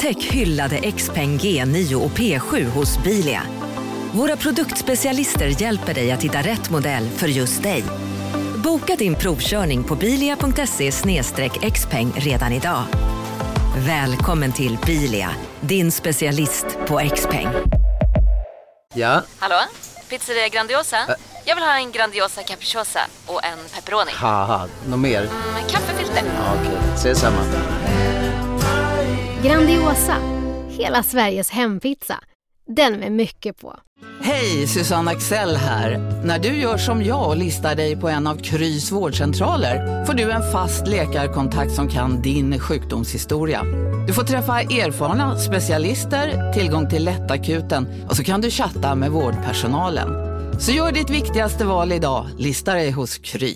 Upptäck hyllade XPeng G9 och P7 hos Bilia. Våra produktspecialister hjälper dig att hitta rätt modell för just dig. Boka din provkörning på bilia.se/xpeng redan idag. Välkommen till Bilia, din specialist på XPeng. Ja? Hallå? Pizzeria Grandiosa? Jag vill ha en Grandiosa capriciosa och en pepperoni. Haha, något mer? Kaffefilter. Ja, okej, ses samma. Grandiosa, hela Sveriges hempizza. Den med mycket på. Hej, Susanne Axel här. När du gör som jag och listar dig på en av Krys vårdcentraler får du en fast läkarkontakt som kan din sjukdomshistoria. Du får träffa erfarna specialister, tillgång till lättakuten och så kan du chatta med vårdpersonalen. Så gör ditt viktigaste val idag, lista dig hos Kry.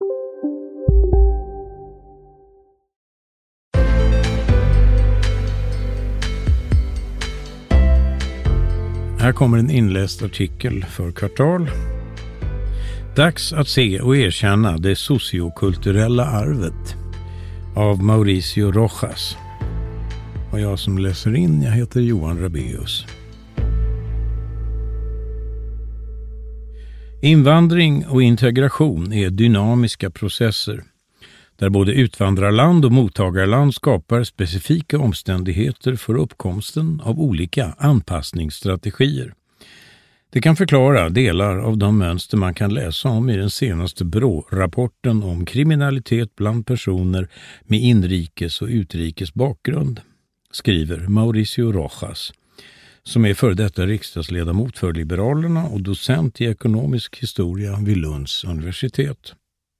Här kommer en inläst artikel för Kvartal. Dags att se och erkänna det sociokulturella arvet av Mauricio Rojas. Och jag som läser in, jag heter Johan Rabeus. Invandring och integration är dynamiska processer där både utvandrarland och mottagarland skapar specifika omständigheter för uppkomsten av olika anpassningsstrategier. Det kan förklara delar av de mönster man kan läsa om i den senaste BRÅ-rapporten om kriminalitet bland personer med inrikes och utrikes bakgrund, skriver Mauricio Rojas, som är före detta riksdagsledamot för Liberalerna och docent i ekonomisk historia vid Lunds universitet.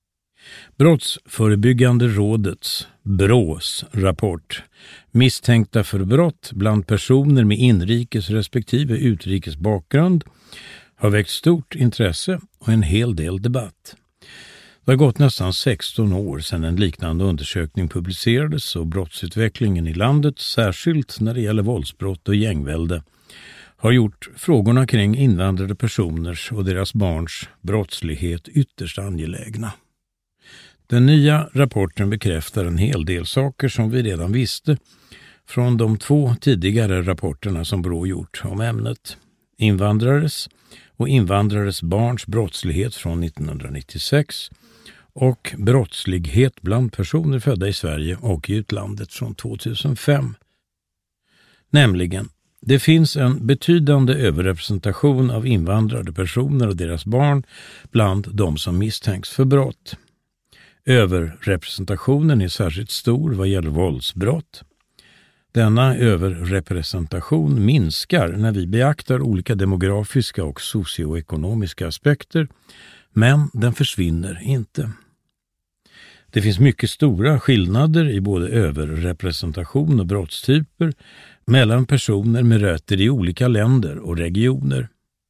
Brottsförebyggande rådets, BRÅs, rapport misstänkta för brott bland personer med inrikes respektive utrikes bakgrund har väckt stort intresse och en hel del debatt. Det har gått nästan 16 år sedan en liknande undersökning publicerades och brottsutvecklingen i landet, särskilt när det gäller våldsbrott och gängvälde, har gjort frågorna kring invandrade personers och deras barns brottslighet ytterst angelägna. Den nya rapporten bekräftar en hel del saker som vi redan visste från de 2 tidigare rapporterna som BRÅ gjort om ämnet. Invandrares och invandrares barns brottslighet från 1996 och brottslighet bland personer födda i Sverige och i utlandet från 2005. Nämligen, det finns en betydande överrepresentation av invandrade personer och deras barn bland de som misstänks för brott. Överrepresentationen är särskilt stor vad gäller våldsbrott. Denna överrepresentation minskar när vi beaktar olika demografiska och socioekonomiska aspekter, men den försvinner inte. Det finns mycket stora skillnader i både överrepresentation och brottstyper mellan personer med rötter i olika länder och regioner.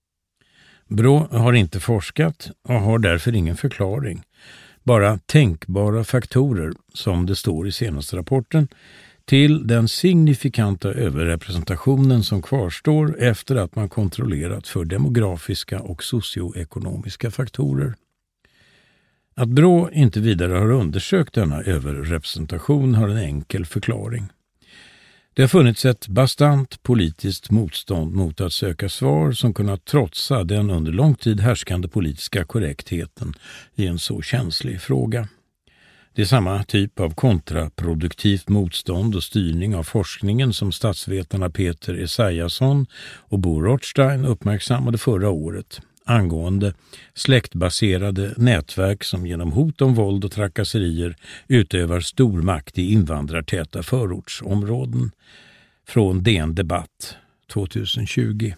BRÅ har inte forskat och har därför ingen förklaring. Bara tänkbara faktorer, som det står i senaste rapporten, till den signifikanta överrepresentationen som kvarstår efter att man kontrollerat för demografiska och socioekonomiska faktorer. Att BRÅ inte vidare har undersökt denna överrepresentation har en enkel förklaring. Det har funnits ett bastant politiskt motstånd mot att söka svar som kunnat trotsa den under lång tid härskande politiska korrektheten i en så känslig fråga. Det är samma typ av kontraproduktivt motstånd och styrning av forskningen som statsvetarna Peter Esaiasson och Bo Rothstein uppmärksammade förra året angående släktbaserade nätverk som genom hot om våld och trakasserier utövar stor makt i invandrartäta förortsområden, från DN Debatt 2020.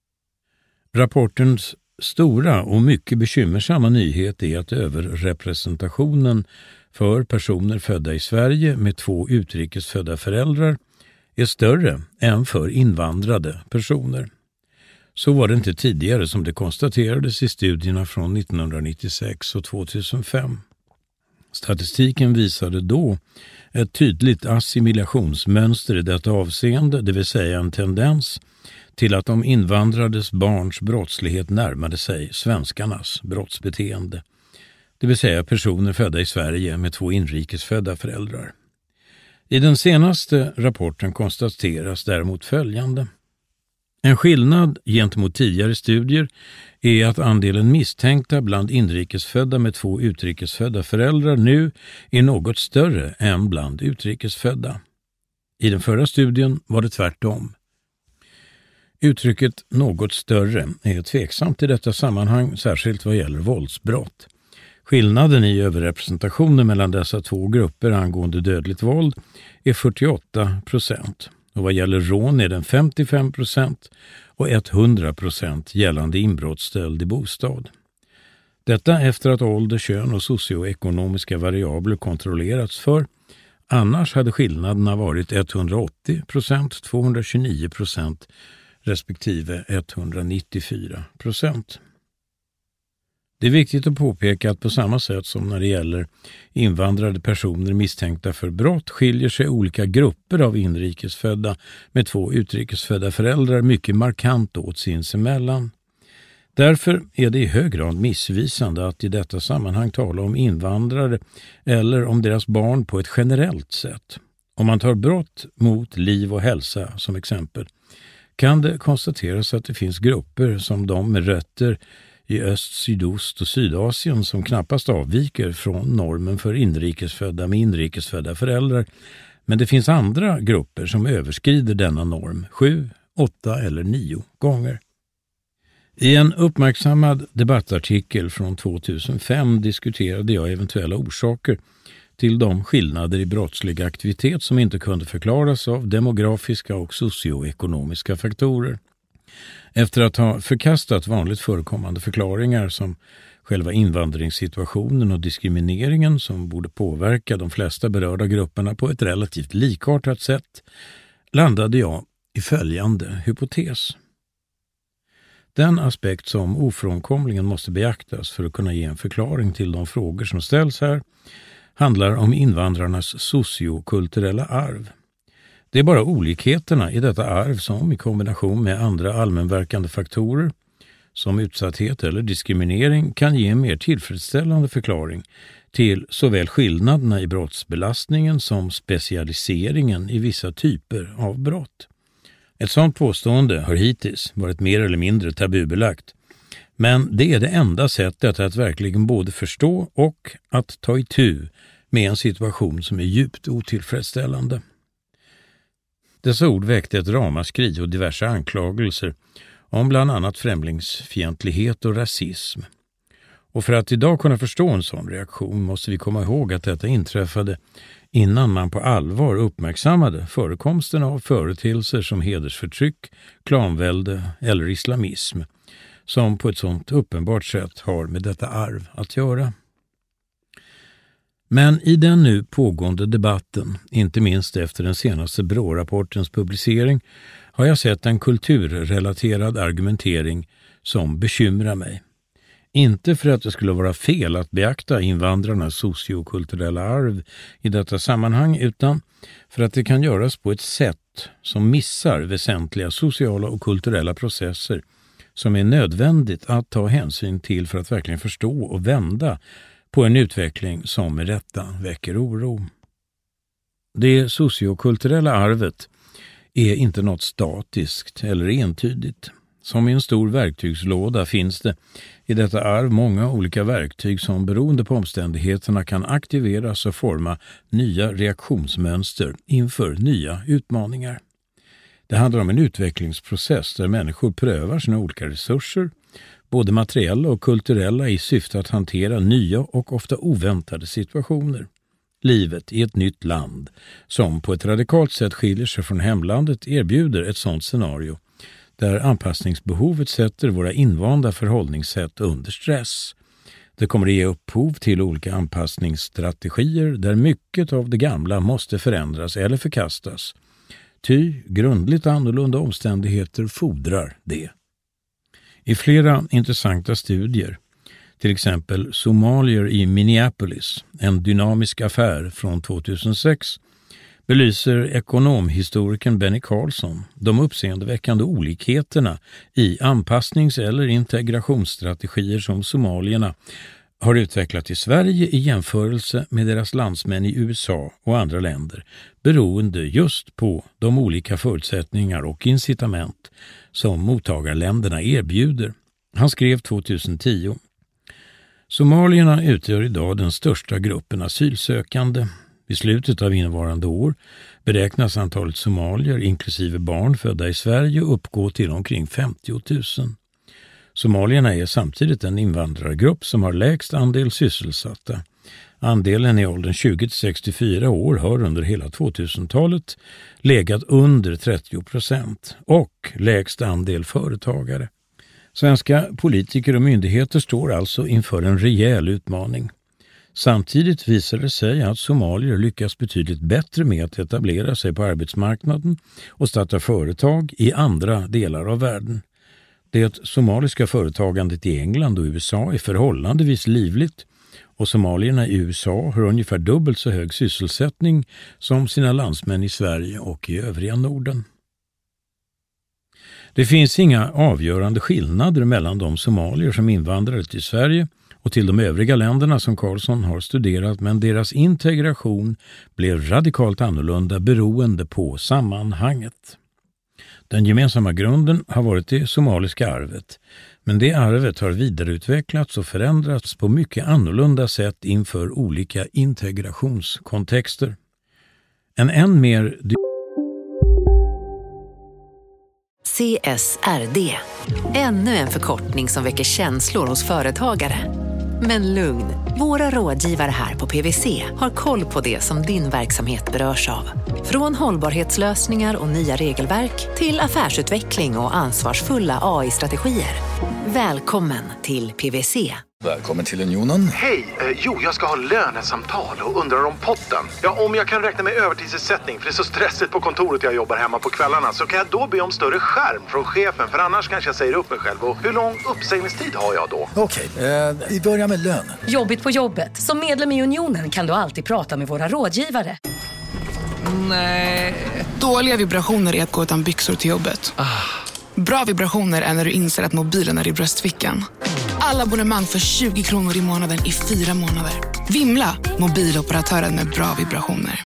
Rapportens stora och mycket bekymmersamma nyhet är att överrepresentationen för personer födda i Sverige med 2 utrikesfödda föräldrar är större än för invandrade personer. Så var det inte tidigare, som det konstaterades i studierna från 1996 och 2005. Statistiken visade då ett tydligt assimilationsmönster i detta avseende, det vill säga en tendens till att de invandrades barns brottslighet närmade sig svenskarnas brottsbeteende, det vill säga personer födda i Sverige med 2 inrikesfödda föräldrar. I den senaste rapporten konstateras däremot följande. En skillnad gentemot tidigare studier är att andelen misstänkta bland inrikesfödda med 2 utrikesfödda föräldrar nu är något större än bland utrikesfödda. I den förra studien var det tvärtom. Uttrycket något större är tveksamt i detta sammanhang, särskilt vad gäller våldsbrott. Skillnaden i överrepresentationen mellan dessa 2 grupper angående dödligt våld är 48%. Och vad gäller rån är den 55% och 100% gällande inbrottsstöld i bostad. Detta efter att ålder, kön och socioekonomiska variabler kontrollerats för. Annars hade skillnaderna varit 180%, 229% respektive 194%. Det är viktigt att påpeka att på samma sätt som när det gäller invandrade personer misstänkta för brott skiljer sig olika grupper av inrikesfödda med 2 utrikesfödda föräldrar mycket markant åt sinsemellan. Därför är det i hög grad missvisande att i detta sammanhang tala om invandrare eller om deras barn på ett generellt sätt. Om man tar brott mot liv och hälsa som exempel kan det konstateras att det finns grupper som de med rötter i öst, sydost och Sydasien som knappast avviker från normen för inrikesfödda med inrikesfödda föräldrar. Men det finns andra grupper som överskrider denna norm 7, 8 eller 9 gånger. I en uppmärksammad debattartikel från 2005 diskuterade jag eventuella orsaker till de skillnader i brottslig aktivitet som inte kunde förklaras av demografiska och socioekonomiska faktorer. Efter att ha förkastat vanligt förekommande förklaringar som själva invandringssituationen och diskrimineringen som borde påverka de flesta berörda grupperna på ett relativt likartat sätt, landade jag i följande hypotes. Den aspekt som ofrånkomligen måste beaktas för att kunna ge en förklaring till de frågor som ställs här handlar om invandrarnas sociokulturella arv. Det är bara olikheterna i detta arv som i kombination med andra allmänverkande faktorer som utsatthet eller diskriminering kan ge en mer tillfredsställande förklaring till såväl skillnaderna i brottsbelastningen som specialiseringen i vissa typer av brott. Ett sådant påstående har hittills varit mer eller mindre tabubelagt, men det är det enda sättet att verkligen både förstå och att ta itu med en situation som är djupt otillfredsställande. Dessa ord väckte ett ramaskri och diverse anklagelser om bland annat främlingsfientlighet och rasism. Och för att idag kunna förstå en sån reaktion måste vi komma ihåg att detta inträffade innan man på allvar uppmärksammade förekomsten av företeelser som hedersförtryck, klanvälde eller islamism, som på ett sådant uppenbart sätt har med detta arv att göra. Men i den nu pågående debatten, inte minst efter den senaste BRÅ-rapportens publicering, har jag sett en kulturrelaterad argumentering som bekymrar mig. Inte för att det skulle vara fel att beakta invandrarnas sociokulturella arv i detta sammanhang, utan för att det kan göras på ett sätt som missar väsentliga sociala och kulturella processer som är nödvändigt att ta hänsyn till för att verkligen förstå och vända på en utveckling som med rätta väcker oro. Det sociokulturella arvet är inte något statiskt eller entydigt. Som i en stor verktygslåda finns det i detta arv många olika verktyg som beroende på omständigheterna kan aktiveras och forma nya reaktionsmönster inför nya utmaningar. Det handlar om en utvecklingsprocess där människor prövar sina olika resurser, både materiella och kulturella, i syfte att hantera nya och ofta oväntade situationer. Livet i ett nytt land som på ett radikalt sätt skiljer sig från hemlandet erbjuder ett sådant scenario där anpassningsbehovet sätter våra invanda förhållningssätt under stress. Det kommer att ge upphov till olika anpassningsstrategier där mycket av det gamla måste förändras eller förkastas. Ty grundligt annorlunda omständigheter fordrar det. I flera intressanta studier, till exempel Somalier i Minneapolis, en dynamisk affär från 2006, belyser ekonomhistorikern Benny Carlson de uppseendeväckande olikheterna i anpassnings- eller integrationsstrategier som somalierna har utvecklat i Sverige i jämförelse med deras landsmän i USA och andra länder, beroende just på de olika förutsättningar och incitament som mottagarländerna erbjuder. Han skrev 2010: Somalierna utgör idag den största gruppen asylsökande. I slutet av innevarande år beräknas antalet somalier, inklusive barn födda i Sverige, uppgå till omkring 50 000. Somalierna är samtidigt en invandrargrupp som har lägst andel sysselsatta. Andelen i åldern 20-64 år har under hela 2000-talet legat under 30% och lägst andel företagare. Svenska politiker och myndigheter står alltså inför en rejäl utmaning. Samtidigt visar det sig att somalier lyckas betydligt bättre med att etablera sig på arbetsmarknaden och starta företag i andra delar av världen. Det somaliska företagandet i England och USA är förhållandevis livligt och somalierna i USA har ungefär dubbelt så hög sysselsättning som sina landsmän i Sverige och i övriga Norden. Det finns inga avgörande skillnader mellan de somalier som invandrade till Sverige och till de övriga länderna som Karlsson har studerat, men deras integration blev radikalt annorlunda beroende på sammanhanget. Den gemensamma grunden har varit det somaliska arvet, men det arvet har vidareutvecklats och förändrats på mycket annorlunda sätt inför olika integrationskontexter. En än mer CSRD. Ännu en förkortning som väcker känslor hos företagare. Men lugn, våra rådgivare här på PwC har koll på det som din verksamhet berörs av. Från hållbarhetslösningar och nya regelverk till affärsutveckling och ansvarsfulla AI-strategier. Välkommen till PwC. Välkommen till Unionen. Hej, jag ska ha lönesamtal och undrar om potten. Ja, om jag kan räkna med övertidsersättning för det är så stressigt på kontoret jag jobbar hemma på kvällarna, så kan jag då be om större skärm från chefen, för annars kanske jag säger upp mig själv. Och hur lång uppsägningstid har jag då? Okej, vi börjar med lön. Jobbigt på jobbet. Som medlem i Unionen kan du alltid prata med våra rådgivare. Nej. Dåliga vibrationer är att gå utan byxor till jobbet. Bra vibrationer är när du inser att mobilen är i bröstfickan. Alla abonnemang för 20 kronor i månaden i 4 månader. Vimla, mobiloperatören med bra vibrationer.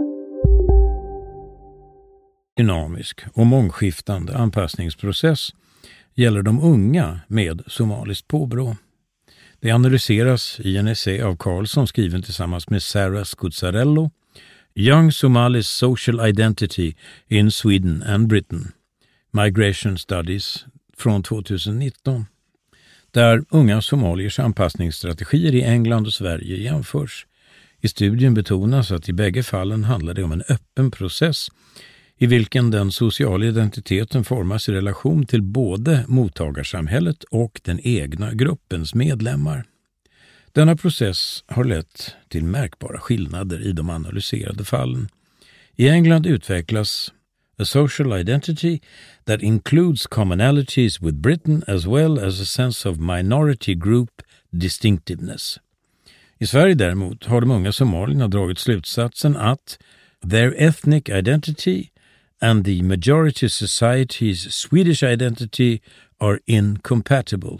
Dynamisk och mångskiftande anpassningsprocess gäller de unga med somaliskt påbrå. Det analyseras i en essä av Karlsson skriven tillsammans med Sarah Scuzzarello, Young Somalis Social Identity in Sweden and Britain, Migration Studies från 2019, där unga somaliers anpassningsstrategier i England och Sverige jämförs. I studien betonas att i bägge fallen handlar det om en öppen process i vilken den sociala identiteten formas i relation till både mottagarsamhället och den egna gruppens medlemmar. Denna process har lett till märkbara skillnader i de analyserade fallen. I England utvecklas a social identity that includes commonalities with Britain as well as a sense of minority group distinctiveness. I Sverige däremot har de unga somalierna dragit slutsatsen att their ethnic identity and the majority society's Swedish identity are incompatible.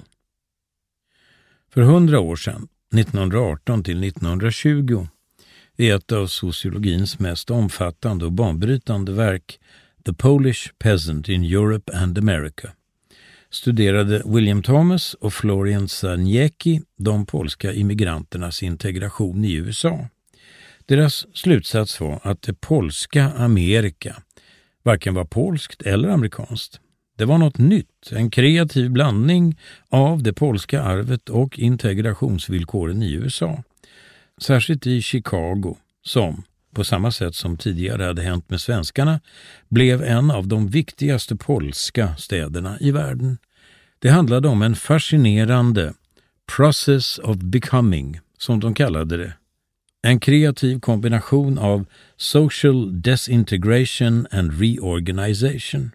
För 100 år sedan, 1918 till 1920, är ett av sociologins mest omfattande och banbrytande verk, The Polish Peasant in Europe and America, studerade William Thomas och Florian Czarniecki de polska immigranternas integration i USA. Deras slutsats var att det polska Amerika varken var polskt eller amerikanskt. Det var något nytt, en kreativ blandning av det polska arvet och integrationsvillkoren i USA. Särskilt i Chicago, som, på samma sätt som tidigare hade hänt med svenskarna, blev en av de viktigaste polska städerna i världen. Det handlade om en fascinerande process of becoming, som de kallade det. En kreativ kombination av social disintegration and reorganization.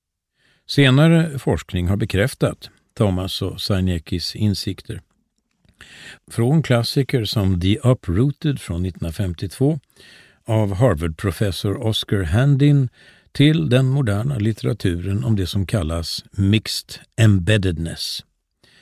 Senare forskning har bekräftat Thomas och Czarnieckis insikter. Från klassiker som The Uprooted från 1952 av Harvard-professor Oscar Handin till den moderna litteraturen om det som kallas mixed embeddedness.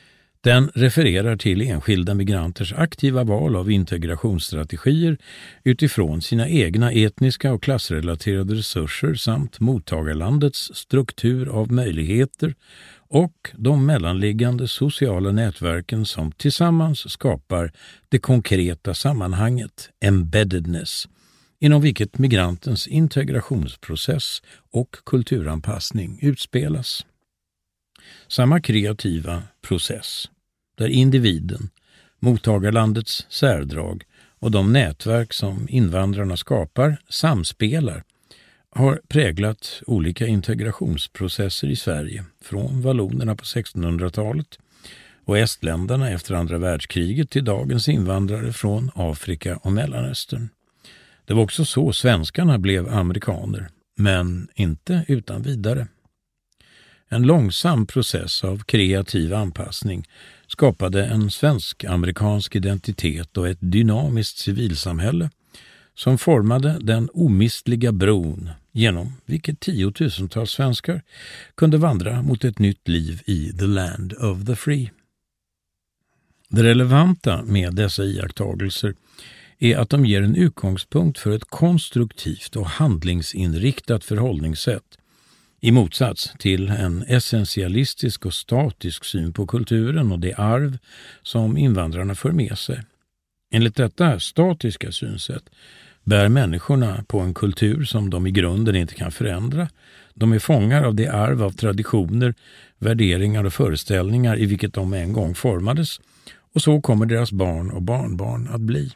Den refererar till enskilda migranters aktiva val av integrationsstrategier utifrån sina egna etniska och klassrelaterade resurser samt mottagarlandets struktur av möjligheter och de mellanliggande sociala nätverken som tillsammans skapar det konkreta sammanhanget, embeddedness, inom vilket migrantens integrationsprocess och kulturanpassning utspelas. Samma kreativa process, där individen, mottagarlandets särdrag och de nätverk som invandrarna skapar samspelar, har präglat olika integrationsprocesser i Sverige, från vallonerna på 1600-talet och estländarna efter andra världskriget till dagens invandrare från Afrika och Mellanöstern. Det var också så svenskarna blev amerikaner, men inte utan vidare. En långsam process av kreativ anpassning skapade en svensk-amerikansk identitet och ett dynamiskt civilsamhälle som formade den omistliga bron genom vilket tiotusentals svenskar kunde vandra mot ett nytt liv i the land of the free. Det relevanta med dessa iakttagelser är att de ger en utgångspunkt för ett konstruktivt och handlingsinriktat förhållningssätt i motsats till en essentialistisk och statisk syn på kulturen och det arv som invandrarna för med sig. Enligt detta statiska synsätt bär människorna på en kultur som de i grunden inte kan förändra. De är fångar av det arv av traditioner, värderingar och föreställningar i vilket de en gång formades, och så kommer deras barn och barnbarn att bli.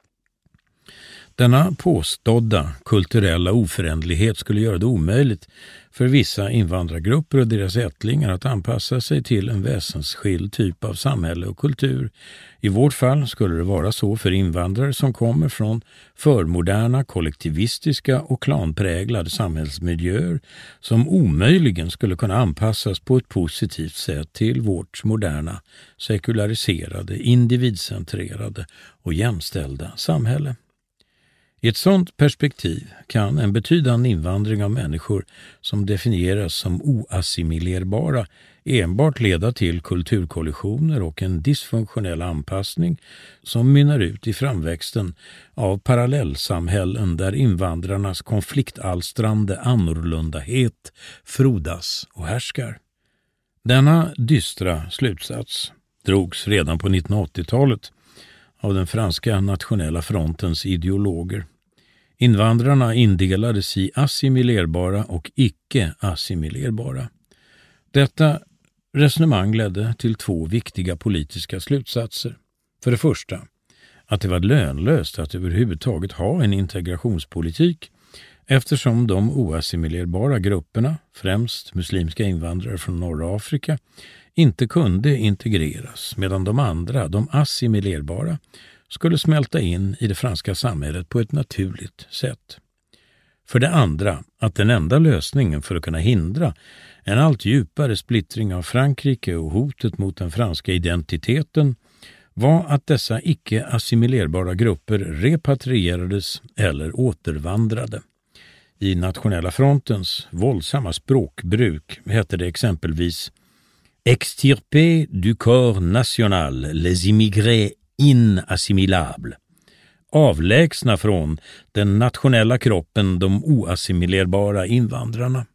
Denna påstådda kulturella oförändlighet skulle göra det omöjligt för vissa invandrargrupper och deras ättlingar att anpassa sig till en väsensskild typ av samhälle och kultur. I vårt fall skulle det vara så för invandrare som kommer från förmoderna, kollektivistiska och klanpräglade samhällsmiljöer som omöjligen skulle kunna anpassas på ett positivt sätt till vårt moderna, sekulariserade, individcentrerade och jämställda samhälle. I ett sådant perspektiv kan en betydande invandring av människor som definieras som oassimilerbara enbart leda till kulturkollisioner och en dysfunktionell anpassning som mynnar ut i framväxten av parallellsamhällen där invandrarnas konfliktalstrande annorlundahet frodas och härskar. Denna dystra slutsats drogs redan på 1980-talet av den franska nationella frontens ideologer. Invandrarna indelades i assimilerbara och icke-assimilerbara. Detta resonemang ledde till två viktiga politiska slutsatser. För det första, att det var lönlöst att överhuvudtaget ha en integrationspolitik eftersom de oassimilerbara grupperna, främst muslimska invandrare från norra Afrika, inte kunde integreras medan de andra, de assimilerbara, skulle smälta in i det franska samhället på ett naturligt sätt. För det andra, att den enda lösningen för att kunna hindra en allt djupare splittring av Frankrike och hotet mot den franska identiteten var att dessa icke-assimilerbara grupper repatrierades eller återvandrade. I Nationella frontens våldsamma språkbruk hette det exempelvis extirper du corps national les immigrés inassimilables. Avlägsna från den nationella kroppen de oassimilerbara invandrarna.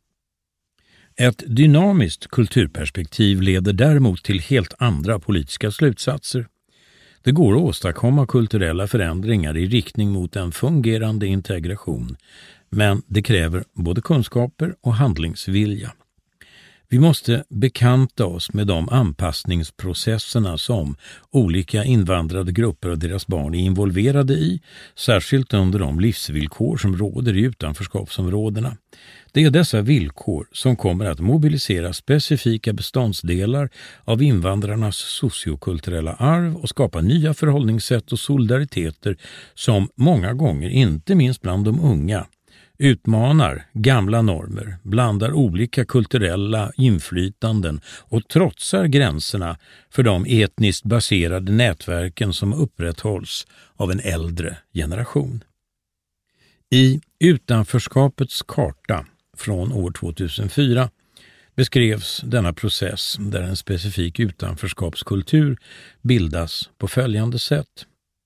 Ett dynamiskt kulturperspektiv leder däremot till helt andra politiska slutsatser. Det går att åstadkomma kulturella förändringar i riktning mot en fungerande integration, men det kräver både kunskaper och handlingsvilja. Vi måste bekanta oss med de anpassningsprocesserna som olika invandrade grupper och deras barn är involverade i, särskilt under de livsvillkor som råder i utanförskapsområdena. Det är dessa villkor som kommer att mobilisera specifika beståndsdelar av invandrarnas sociokulturella arv och skapa nya förhållningssätt och solidariteter som många gånger, inte minst bland de unga, utmanar gamla normer, blandar olika kulturella inflytanden och trotsar gränserna för de etniskt baserade nätverken som upprätthålls av en äldre generation. I Utanförskapets karta från år 2004 beskrevs denna process där en specifik utanförskapskultur bildas på följande sätt.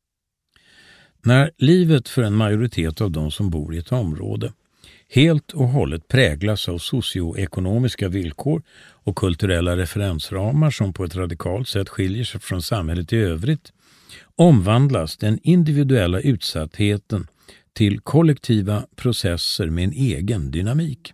När livet för en majoritet av de som bor i ett område helt och hållet präglas av socioekonomiska villkor och kulturella referensramar som på ett radikalt sätt skiljer sig från samhället i övrigt, omvandlas den individuella utsattheten till kollektiva processer med en egen dynamik.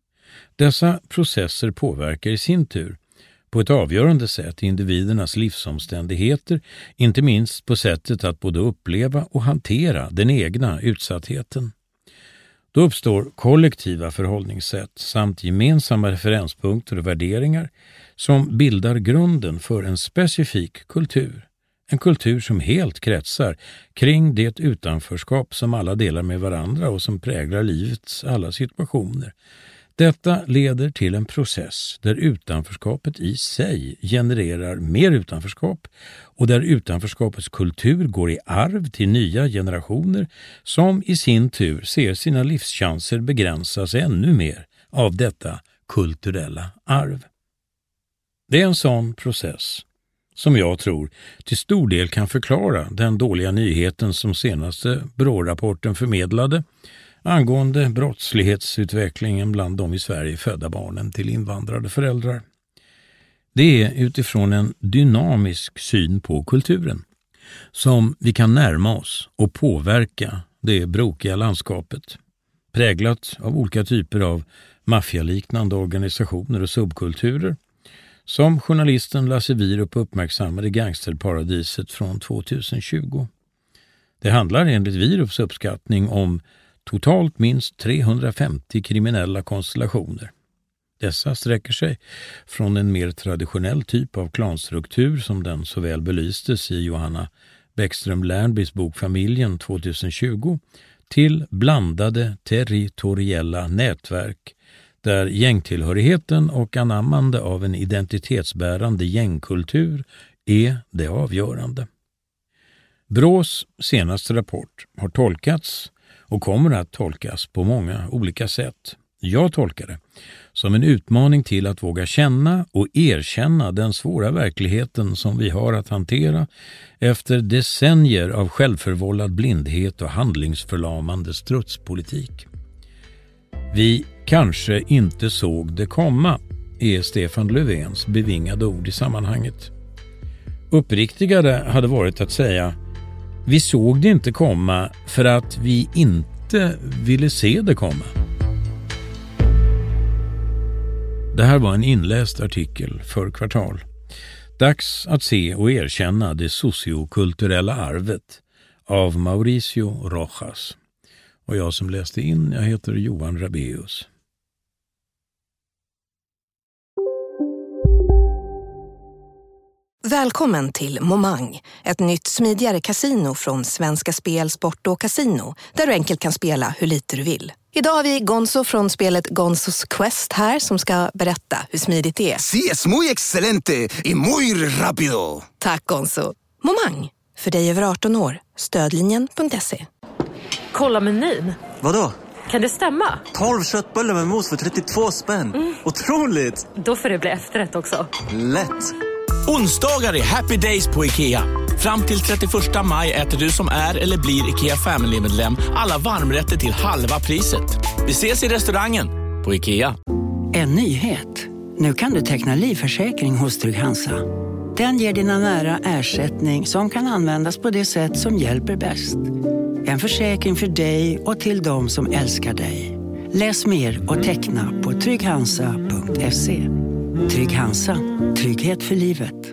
Dessa processer påverkar i sin tur på ett avgörande sätt individernas livsomständigheter, inte minst på sättet att både uppleva och hantera den egna utsattheten. Då uppstår kollektiva förhållningssätt samt gemensamma referenspunkter och värderingar som bildar grunden för en specifik kultur. En kultur som helt kretsar kring det utanförskap som alla delar med varandra och som präglar livets alla situationer. Detta leder till en process där utanförskapet i sig genererar mer utanförskap och där utanförskapets kultur går i arv till nya generationer som i sin tur ser sina livschanser begränsas ännu mer av detta kulturella arv. Det är en sån process som jag tror till stor del kan förklara den dåliga nyheten som senaste BRÅ-rapporten förmedlade angående brottslighetsutvecklingen bland de i Sverige födda barnen till invandrade föräldrar. Det är utifrån en dynamisk syn på kulturen som vi kan närma oss och påverka det brokiga landskapet, präglat av olika typer av maffialiknande organisationer och subkulturer, som journalisten Lasse Wierup uppmärksammade i Gangsterparadiset från 2020. Det handlar enligt Wierups uppskattning om totalt minst 350 kriminella konstellationer. Dessa sträcker sig från en mer traditionell typ av klanstruktur som den så väl belystes i Johanna Bäckström Lernbys bok Familjen 2020 till blandade territoriella nätverk där gängtillhörigheten och anammande av en identitetsbärande gängkultur är det avgörande. BRÅs senaste rapport har tolkats och kommer att tolkas på många olika sätt. Jag tolkar det som en utmaning till att våga känna och erkänna den svåra verkligheten som vi har att hantera efter decennier av självförvållad blindhet och handlingsförlamande strutspolitik. Vi kanske inte såg det komma, är Stefan Löfvens bevingade ord i sammanhanget. Uppriktigare hade varit att säga: vi såg det inte komma för att vi inte ville se det komma. Det här var en inläst artikel för Kvartal. Dags att se och erkänna det sociokulturella arvet av Mauricio Rojas. Och jag som läste in, jag heter Johan Rabeus. Välkommen till Momang, ett nytt smidigare kasino från Svenska Spel, Sport och Casino, där du enkelt kan spela hur lite du vill. Idag har vi Gonzo från spelet Gonzos Quest här som ska berätta hur smidigt det är. Sí, es muy excelente y muy rápido. Tack Gonzo. Momang, för dig över 18 år. Stödlinjen.se. Kolla menyn. Vadå? Kan det stämma? 12 köttbullar med mos för 32 spänn. Otroligt! Då får det bli efterrätt också. Lätt! Onsdagar är happy days på IKEA. Fram till 31 maj äter du som är eller blir IKEA Family-medlem alla varmrätter till halva priset. Vi ses i restaurangen på IKEA. En nyhet. Nu kan du teckna livförsäkring hos Trygg Hansa. Den ger dina nära ersättning som kan användas på det sätt som hjälper bäst. En försäkring för dig och till de som älskar dig. Läs mer och teckna på trygghansa.se. Trygg Hansa. Trygghet för livet.